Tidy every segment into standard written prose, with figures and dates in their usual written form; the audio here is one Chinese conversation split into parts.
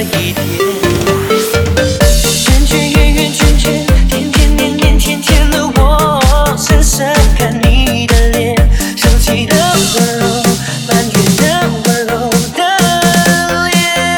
了一天。圈圈圆圆圈圈，甜甜黏黏甜甜的我，深深看你的脸，生气的温柔，埋怨的温柔的脸。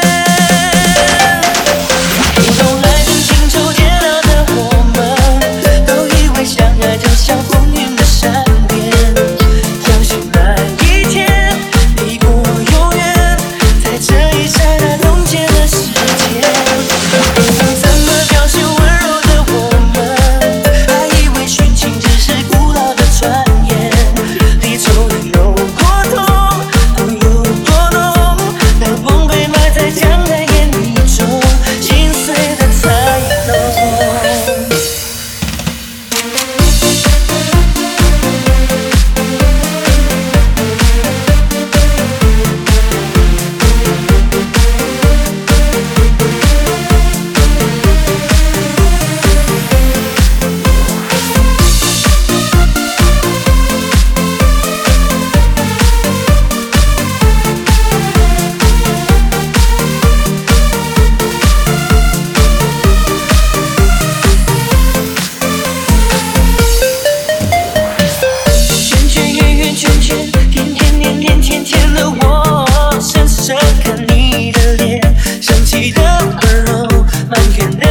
不懂爱恨情愁煎熬的我们，都以为相爱就像风云的善变，相信那一天你我永远在这一刹那冻结了时间。不懂怎么表现温柔的我们，还以为殉情只是古老的传言。离愁能有多痛，痛有多浓，当崩溃埋在江南烟雨中，心碎的才浓。圈圈圆圆圈圈，甜甜黏黏甜甜的我，深深看你的脸，生气的温柔，埋怨的